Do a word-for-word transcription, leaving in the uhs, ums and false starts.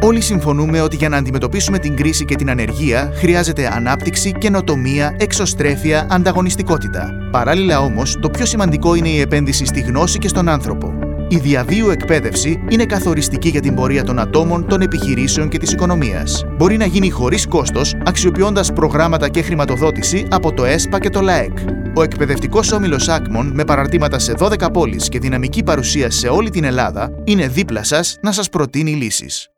Όλοι συμφωνούμε ότι για να αντιμετωπίσουμε την κρίση και την ανεργία χρειάζεται ανάπτυξη, καινοτομία, εξωστρέφεια, ανταγωνιστικότητα. Παράλληλα όμως, το πιο σημαντικό είναι η επένδυση στη γνώση και στον άνθρωπο. Η διαβίου εκπαίδευση είναι καθοριστική για την πορεία των ατόμων, των επιχειρήσεων και της οικονομίας. Μπορεί να γίνει χωρίς κόστος, αξιοποιώντας προγράμματα και χρηματοδότηση από το ΕΣΠΑ και το ΛΑΕΚ. Ο εκπαιδευτικός όμιλος Άκμον, με παραρτήματα σε δώδεκα πόλεις και δυναμική παρουσία σε όλη την Ελλάδα, είναι δίπλα σας να σας προτείνει λύσεις.